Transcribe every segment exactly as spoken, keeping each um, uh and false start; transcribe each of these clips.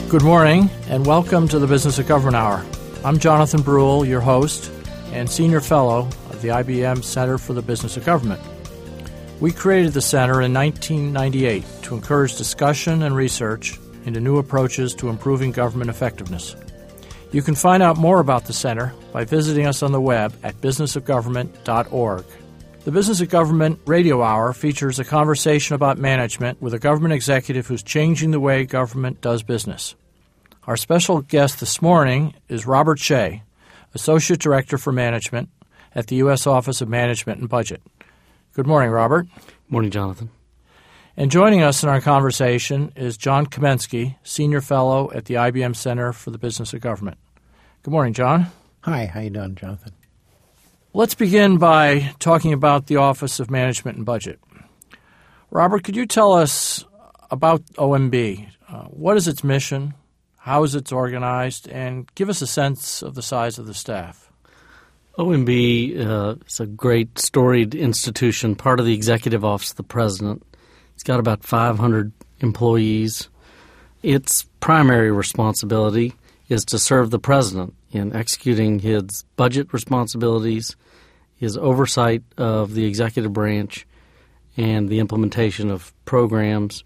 Good morning, and welcome to the Business of Government Hour. I'm Jonathan Brule, your host and Senior Fellow of the I B M Center for the Business of Government. We created the center in nineteen ninety-eight to encourage discussion and research into new approaches to improving government effectiveness. You can find out more about the center by visiting us on the web at business of government dot org. The Business of Government Radio Hour features a conversation about management with a government executive who's changing the way government does business. Our special guest this morning is Robert Shea, Associate Director for Management at the U S Office of Management and Budget. Good morning, Robert. Morning, Jonathan. And joining us in our conversation is John Kamensky, Senior Fellow at the I B M Center for the Business of Government. Good morning, John. Hi, how you doing, Jonathan? Let's begin by talking about the Office of Management and Budget. Robert, could you tell us about O M B? Uh, what is its mission? How is it organized? And give us a sense of the size of the staff. O M B uh, is a great storied institution, part of the Executive Office of the President. It's got about five hundred employees. Its primary responsibility is to serve the President in executing his budget responsibilities, his oversight of the executive branch, and the implementation of programs,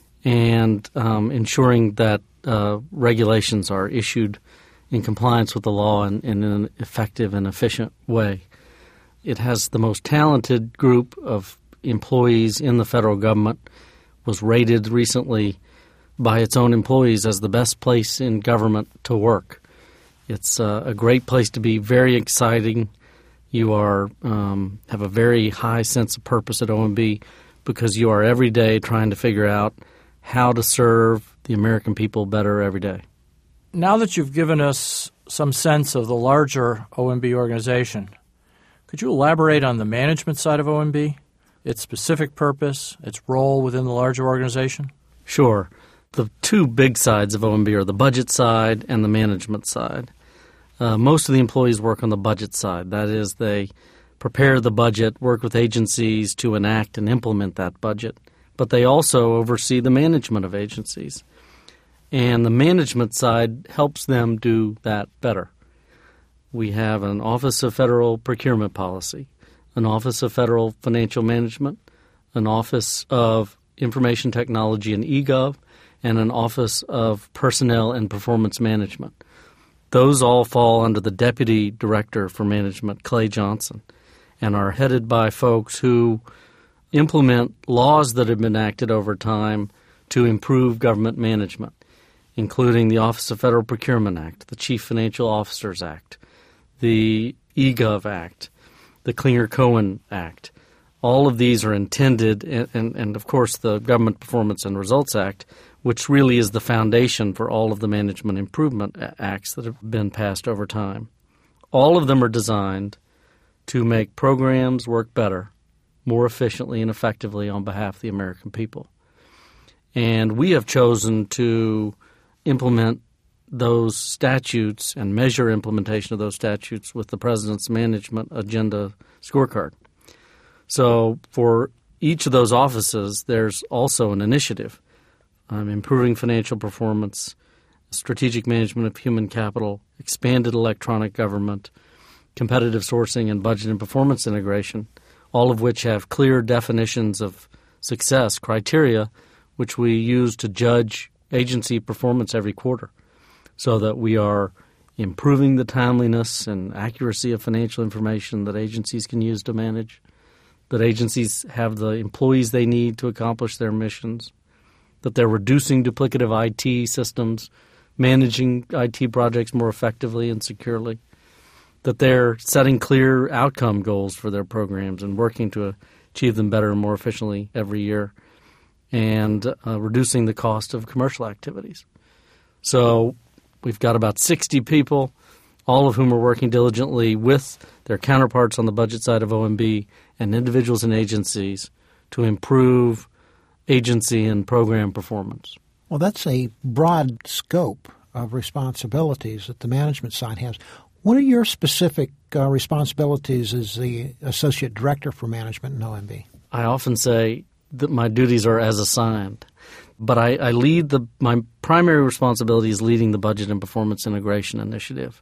and um, ensuring that uh, regulations are issued in compliance with the law and, and in an effective and efficient way. It has the most talented group of employees in the federal government, was rated recently by its own employees as the best place in government to work. It's uh, a great place to be, very exciting. You are um, have a very high sense of purpose at O M B because you are every day trying to figure out how to serve the American people better every day. Now that you've given us some sense of the larger O M B organization, could you elaborate on the management side of O M B, its specific purpose, its role within the larger organization? Sure. The two big sides of O M B are the budget side and the management side. Uh, most of the employees work on the budget side. That is, they prepare the budget, work with agencies to enact and implement that budget. But they also oversee the management of agencies. And the management side helps them do that better. We have an Office of Federal Procurement Policy, an Office of Federal Financial Management, an Office of Information Technology and eGov, and an Office of Personnel and Performance Management. Those all fall under the Deputy Director for Management, Clay Johnson, and are headed by folks who implement laws that have been enacted over time to improve government management, including the Office of Federal Procurement Act, the Chief Financial Officers Act, the eGov Act, the Clinger-Cohen Act. All of these are intended, and, and, and of course the Government Performance and Results Act, which really is the foundation for all of the management improvement acts that have been passed over time. All of them are designed to make programs work better, more efficiently and effectively on behalf of the American people. And we have chosen to implement those statutes and measure implementation of those statutes with the President's Management Agenda Scorecard. So for each of those offices, there's also an initiative, um, improving financial performance, strategic management of human capital, expanded electronic government, competitive sourcing, and budget and performance integration, all of which have clear definitions of success criteria, which we use to judge agency performance every quarter so that we are improving the timeliness and accuracy of financial information that agencies can use to manage, that agencies have the employees they need to accomplish their missions, that they're reducing duplicative I T systems, managing I T projects more effectively and securely, that they're setting clear outcome goals for their programs and working to achieve them better and more efficiently every year, and uh, reducing the cost of commercial activities. So we've got about sixty people, all of whom are working diligently with their counterparts on the budget side of O M B and individuals and agencies to improve agency and program performance. Well, that's a broad scope of responsibilities that the management side has. What are your specific uh, responsibilities as the Associate Director for Management in O M B? I often say that my duties are as assigned. But I, I lead the my primary responsibility is leading the Budget and Performance Integration Initiative,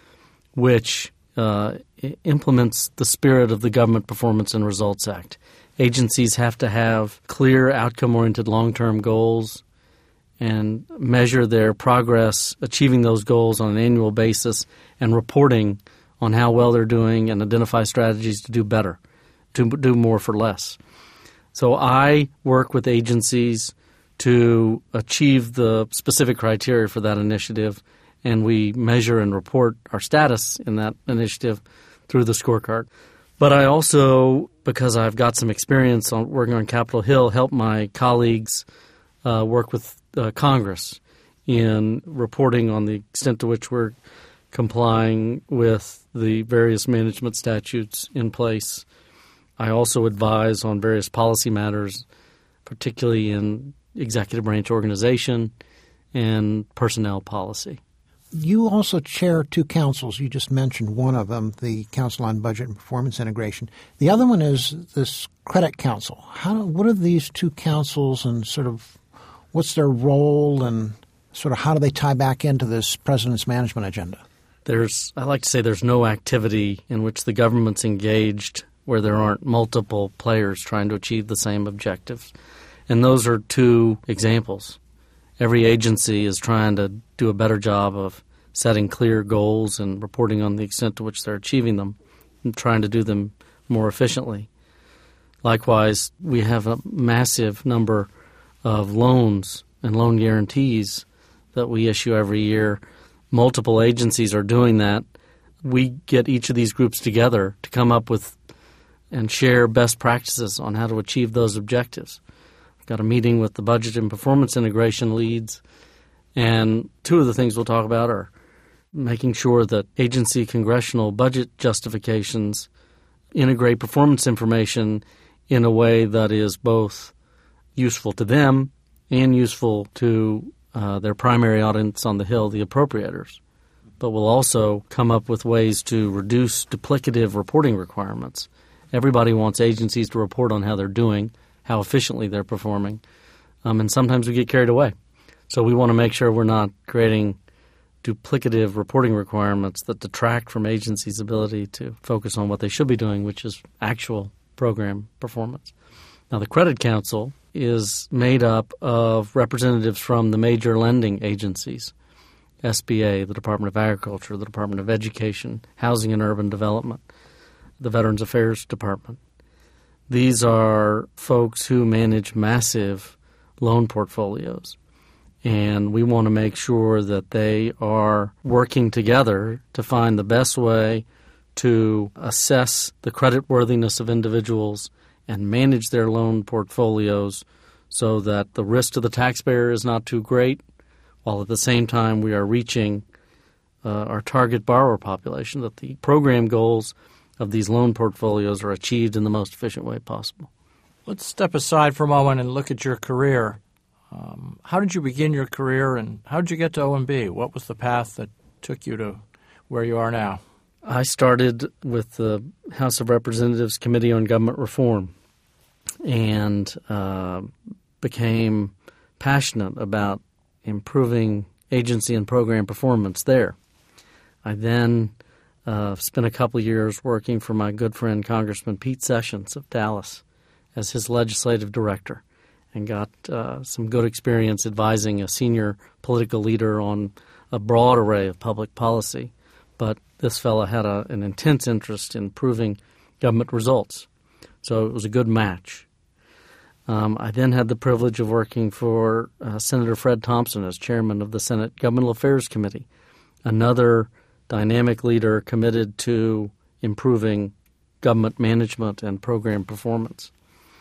which uh, implements the spirit of the Government Performance and Results Act. Agencies have to have clear, outcome-oriented long-term goals and measure their progress achieving those goals on an annual basis and reporting on how well they're doing and identify strategies to do better, to do more for less. So I work with agencies to achieve the specific criteria for that initiative, and we measure and report our status in that initiative through the scorecard. But I also, because I've got some experience on working on Capitol Hill, help my colleagues uh, work with uh, Congress in reporting on the extent to which we're complying with the various management statutes in place. I also advise on various policy matters, particularly in executive branch organization and personnel policy. You also chair two councils. You just mentioned one of them, the Council on Budget and Performance Integration. The other one is this Credit Council. How? What are these two councils, and sort of what's their role, and sort of how do they tie back into this President's management agenda? There's, I like to say there's no activity in which the government's engaged where there aren't multiple players trying to achieve the same objectives. And those are two examples. Every agency is trying to do a better job of setting clear goals and reporting on the extent to which they're achieving them and trying to do them more efficiently. Likewise, we have a massive number of loans and loan guarantees that we issue every year. Multiple agencies are doing that. We get each of these groups together to come up with and share best practices on how to achieve those objectives. Got a meeting with the Budget and Performance Integration leads, and two of the things we'll talk about are making sure that agency congressional budget justifications integrate performance information in a way that is both useful to them and useful to uh, their primary audience on the Hill, the appropriators. But we'll also come up with ways to reduce duplicative reporting requirements. Everybody wants agencies to report on how they're doing, how efficiently they're performing, um, and sometimes we get carried away. So we want to make sure we're not creating duplicative reporting requirements that detract from agencies' ability to focus on what they should be doing, which is actual program performance. Now, the Credit Council is made up of representatives from the major lending agencies, S B A, the Department of Agriculture, the Department of Education, Housing and Urban Development, the Veterans Affairs Department. These are folks who manage massive loan portfolios, and we want to make sure that they are working together to find the best way to assess the creditworthiness of individuals and manage their loan portfolios so that the risk to the taxpayer is not too great, while at the same time we are reaching uh, our target borrower population, that the program goals of these loan portfolios are achieved in the most efficient way possible. Let's step aside for a moment and look at your career. Um, how did you begin your career, and how did you get to O M B? What was the path that took you to where you are now? I started with the House of Representatives Committee on Government Reform and uh, became passionate about improving agency and program performance there. I then Uh, spent a couple of years working for my good friend Congressman Pete Sessions of Dallas as his legislative director, and got uh, some good experience advising a senior political leader on a broad array of public policy. But this fellow had a, an intense interest in improving government results, so it was a good match. Um, I then had the privilege of working for uh, Senator Fred Thompson as chairman of the Senate Governmental Affairs Committee, another dynamic leader committed to improving government management and program performance.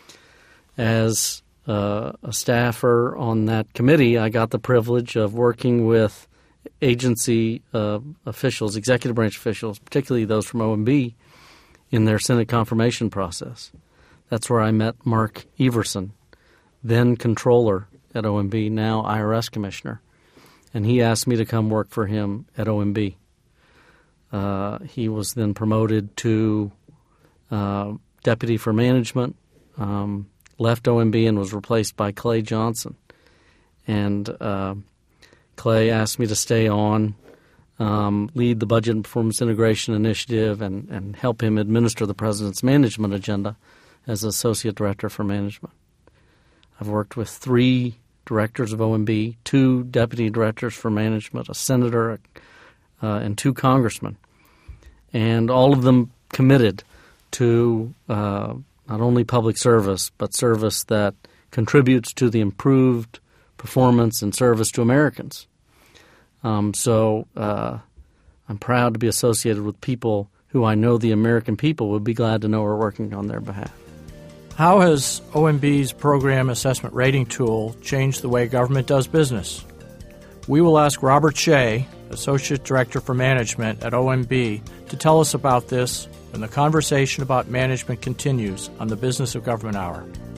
As uh, a staffer on that committee, I got the privilege of working with agency uh, officials, executive branch officials, particularly those from O M B, in their Senate confirmation process. That's where I met Mark Everson, then controller at O M B, now I R S commissioner, and he asked me to come work for him at O M B. Uh, he was then promoted to uh, deputy for management, um, left O M B and was replaced by Clay Johnson. and uh, Clay asked me to stay on, um, lead the Budget and Performance Integration Initiative, and, and help him administer the President's management agenda as Associate Director for Management. I've worked with three directors of O M B, two deputy directors for management, a senator, uh, and two congressmen, and all of them committed to uh, not only public service, but service that contributes to the improved performance and service to Americans. Um, so uh, I'm proud to be associated with people who I know the American people would be glad to know are working on their behalf. How has O M B's program assessment rating tool changed the way government does business? We will ask Robert Shea, Associate Director for Management at O M B, to tell us about this when the conversation about management continues on the Business of Government Hour.